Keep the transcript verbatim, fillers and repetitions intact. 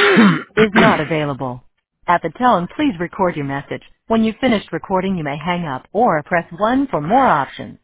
is not available. At the tone, please record your message. When you've finished recording, you may hang up or press one for more options.